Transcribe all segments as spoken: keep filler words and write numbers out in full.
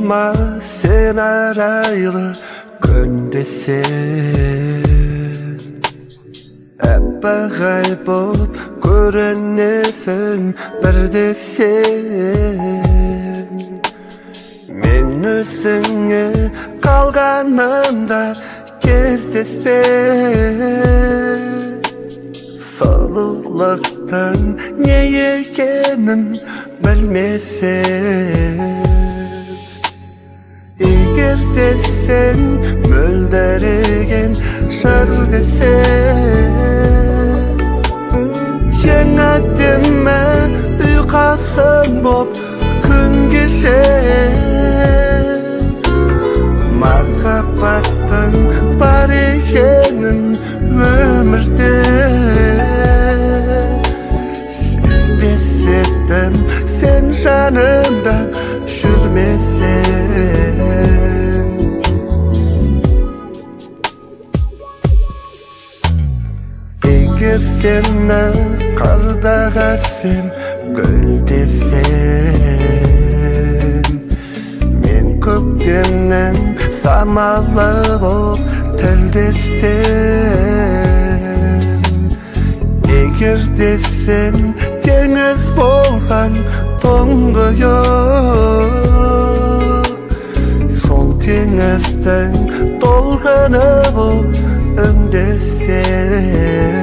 Ama sen araylı göndesin Ebbe gaybop görünnesin bir de sen Men özüңe kalganımda кездеспен Салулықтың не екенін білмесіз Егер де сен мөлдіреген жыр десең Ең әдемі ұйқасың боп күн кешер Махаббаттың бар екенін өмірде Сезбес едім сен жанымда жүрмесең Егер сені қардағасым гүлдесең Мен көктемнің самалы боп тілдесең Егер де сен теңіз болсаң тоңғиық Сол теңіздің толқыны боп үндесең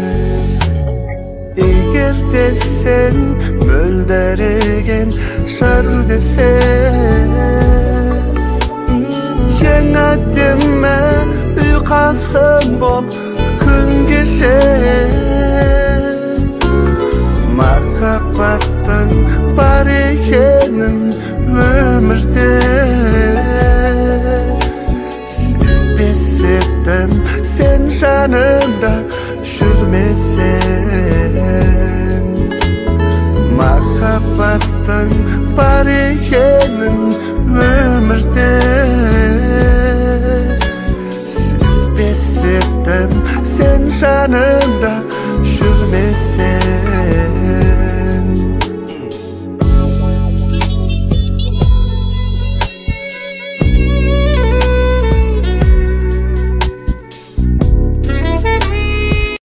Егер де сен мөлдіреген жыр десең Ең әдемі ұйқасың боп күн кешер Махаббаттың бар екенін өмірде Сезбес едім сен жанымда жүрмесең